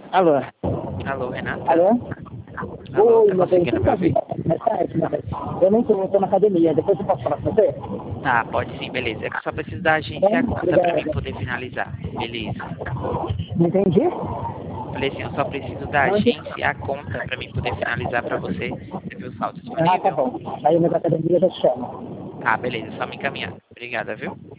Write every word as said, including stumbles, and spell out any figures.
Alô? Alô, Renata? Alô? Alô, Oi, tá meu bem, conseguindo você me tá ouvir? é tarde, meu bem. Eu nem tô, eu tô na academia, depois eu posso falar com você? Tá, pode sim, beleza. É que eu só preciso da Tá agência e a bom? conta pra mim Obrigada. poder finalizar. Beleza. Não entendi? Falei assim, eu só preciso da Não entendi. agência e a conta pra mim poder finalizar pra você. Você viu o saldo Ah, tá disponível? bom. Aí eu vou na academia e já te chamo. Tá, beleza, só me encaminhar. Obrigada, viu?